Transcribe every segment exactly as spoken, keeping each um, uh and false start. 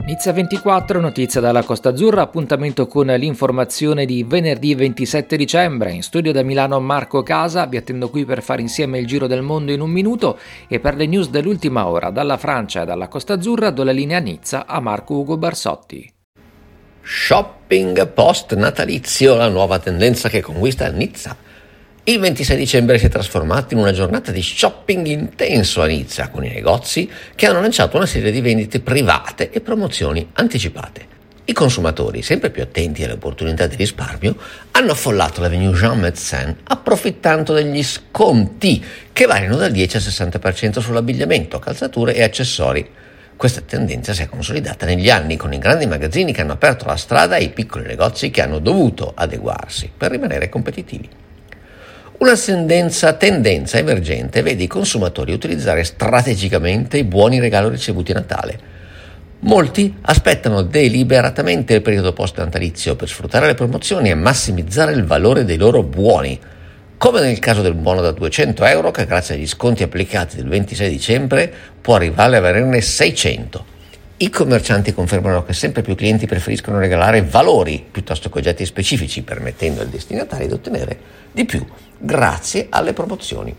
Nizza ventiquattro, notizia dalla Costa Azzurra, appuntamento con l'informazione di venerdì ventisette dicembre. In studio da Milano Marco Casa, vi attendo qui per fare insieme il giro del mondo in un minuto e per le news dell'ultima ora dalla Francia e dalla Costa Azzurra do la linea a Nizza a Marco Ugo Barsotti. Shopping post-natalizio, la nuova tendenza che conquista Nizza. Il ventisei dicembre si è trasformato in una giornata di shopping intenso a Nizza, con i negozi che hanno lanciato una serie di vendite private e promozioni anticipate. I consumatori, sempre più attenti alle opportunità di risparmio, hanno affollato l'avenue Jean Médecin approfittando degli sconti che variano dal dieci al sessanta per cento sull'abbigliamento, calzature e accessori. Questa tendenza si è consolidata negli anni con i grandi magazzini che hanno aperto la strada ai piccoli negozi che hanno dovuto adeguarsi per rimanere competitivi. Una tendenza, tendenza emergente vede i consumatori utilizzare strategicamente i buoni regali ricevuti a Natale. Molti aspettano deliberatamente il periodo post-natalizio per sfruttare le promozioni e massimizzare il valore dei loro buoni, come nel caso del buono da duecento euro che grazie agli sconti applicati del ventisei dicembre può arrivare a valerne seicento. I commercianti confermano che sempre più clienti preferiscono regalare valori piuttosto che oggetti specifici, permettendo ai destinatari di ottenere di più grazie alle promozioni.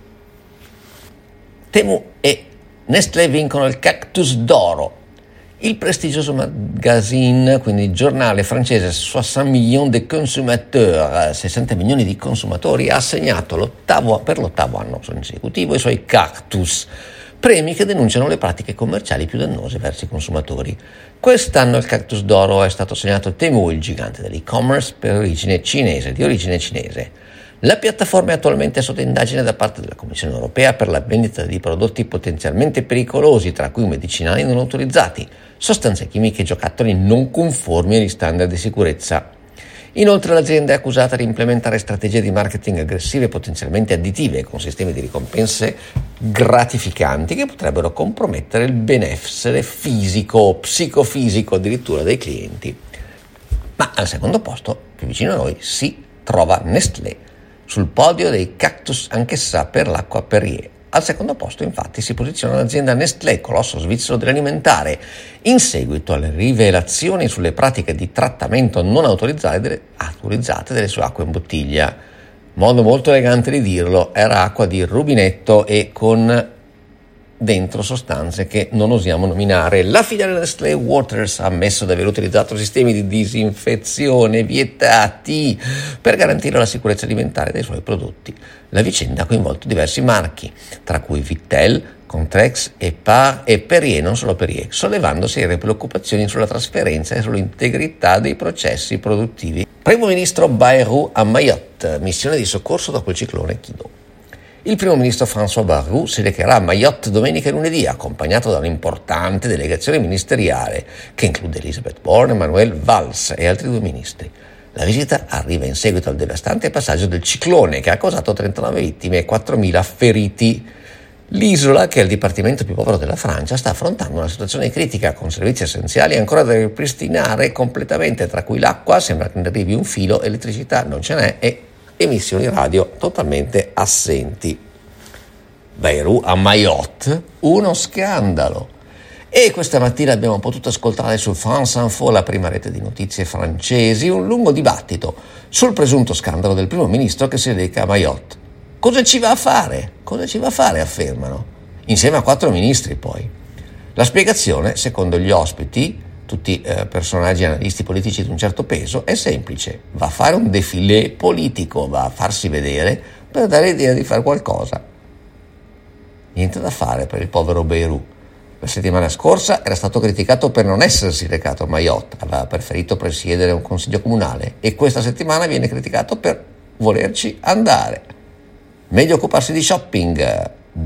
Temu e Nestlé vincono il Cactus d'Oro. Il prestigioso magazine, quindi il giornale francese soixante millions de consommateurs, sessanta milioni di consumatori, ha assegnato l'ottavo, per l'ottavo anno consecutivo i suoi Cactus, premi che denunciano le pratiche commerciali più dannose verso i consumatori. Quest'anno il Cactus d'Oro è stato assegnato a Temu, il gigante dell'e-commerce per origine cinese, di origine cinese. La piattaforma è attualmente sotto indagine da parte della Commissione europea per la vendita di prodotti potenzialmente pericolosi, tra cui medicinali non autorizzati, sostanze chimiche e giocattoli non conformi agli standard di sicurezza. Inoltre l'azienda è accusata di implementare strategie di marketing aggressive e potenzialmente additive, con sistemi di ricompense gratificanti che potrebbero compromettere il benessere fisico o psicofisico addirittura dei clienti. Ma al secondo posto, più vicino a noi, si trova Nestlé, sul podio dei Cactus anch'essa per l'acqua Perrier. Al secondo posto, infatti, si posiziona l'azienda Nestlé, colosso svizzero dell'alimentare, in seguito alle rivelazioni sulle pratiche di trattamento non autorizzate delle, autorizzate delle sue acque in bottiglia. Modo molto elegante di dirlo, era acqua di rubinetto e con dentro sostanze che non osiamo nominare. La filiale Nestlé Waters ha ammesso di aver utilizzato sistemi di disinfezione vietati per garantire la sicurezza alimentare dei suoi prodotti. La vicenda ha coinvolto diversi marchi, tra cui Vittel, Contrex, Epar e Perrier, non solo Perrier, sollevando serie preoccupazioni sulla trasparenza e sull'integrità dei processi produttivi. Primo ministro Bayrou a Mayotte, missione di soccorso dopo il ciclone Chido. Il primo ministro François Bayrou si recherà a Mayotte domenica e lunedì, accompagnato da un'importante delegazione ministeriale che include Elisabeth Borne, Manuel Valls e altri due ministri. La visita arriva in seguito al devastante passaggio del ciclone che ha causato trentanove vittime e quattromila feriti. L'isola, che è il dipartimento più povero della Francia, sta affrontando una situazione critica con servizi essenziali ancora da ripristinare completamente, tra cui l'acqua, sembra che ne arrivi un filo, elettricità non ce n'è e emissioni radio totalmente assenti. Bayrou a Mayotte, uno scandalo. E questa mattina abbiamo potuto ascoltare su France Info, la prima rete di notizie francesi, un lungo dibattito sul presunto scandalo del primo ministro che si reca a Mayotte. Cosa ci va a fare? Cosa ci va a fare, affermano, insieme a quattro ministri poi. La spiegazione, secondo gli ospiti, tutti eh, personaggi analisti politici di un certo peso, è semplice: va a fare un défilé politico, va a farsi vedere per dare l'idea di fare qualcosa. Niente da fare per il povero Bayrou. La settimana scorsa era stato criticato per non essersi recato a Mayotte, aveva preferito presiedere un consiglio comunale, e questa settimana viene criticato per volerci andare. Meglio occuparsi di shopping.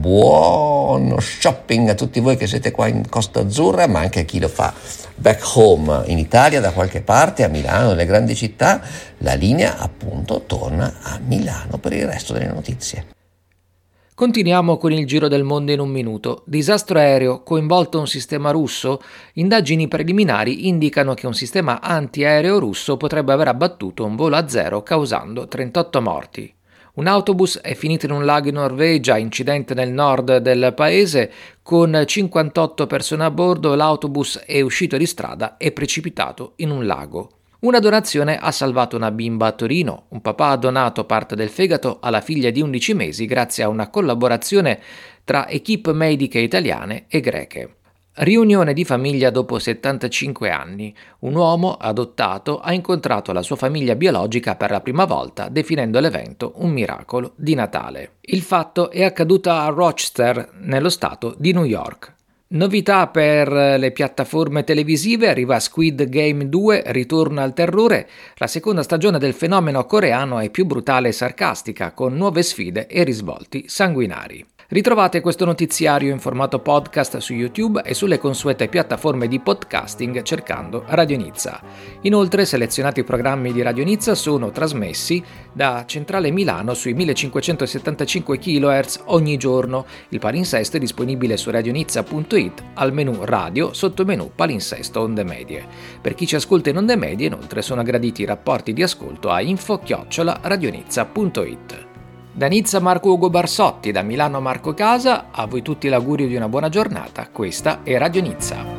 Buono shopping a tutti voi che siete qua in Costa Azzurra, ma anche a chi lo fa back home in Italia, da qualche parte, a Milano, nelle grandi città. La linea appunto torna a Milano per il resto delle notizie. Continuiamo con il giro del mondo in un minuto. Disastro aereo, coinvolto un sistema russo? Indagini preliminari indicano che un sistema antiaereo russo potrebbe aver abbattuto un volo a zero causando trentotto morti. Un autobus è finito in un lago in Norvegia, incidente nel nord del paese, con cinquantotto persone a bordo, l'autobus è uscito di strada e precipitato in un lago. Una donazione ha salvato una bimba a Torino. Un papà ha donato parte del fegato alla figlia di undici mesi grazie a una collaborazione tra equip mediche italiane e greche. Riunione di famiglia dopo settantacinque anni. Un uomo adottato ha incontrato la sua famiglia biologica per la prima volta, definendo l'evento un miracolo di Natale. Il fatto è accaduto a Rochester, nello stato di New York. Novità per le piattaforme televisive: arriva Squid Game due, ritorno al terrore. La seconda stagione del fenomeno coreano è più brutale e sarcastica, con nuove sfide e risvolti sanguinari. Ritrovate questo notiziario in formato podcast su YouTube e sulle consuete piattaforme di podcasting cercando Radio Nizza. Inoltre, selezionati programmi di Radio Nizza sono trasmessi da Centrale Milano sui millecinquecentosettantacinque chilohertz ogni giorno. Il palinsesto è disponibile su radionizza punto it al menu Radio, sottomenu palinsesto onde medie. Per chi ci ascolta in onde medie, inoltre, sono graditi i rapporti di ascolto a info chiocciola radionizza punto it. Da Nizza Marco Ugo Barsotti, da Milano Marco Casa, a voi tutti l'augurio di una buona giornata. Questa è Radio Nizza.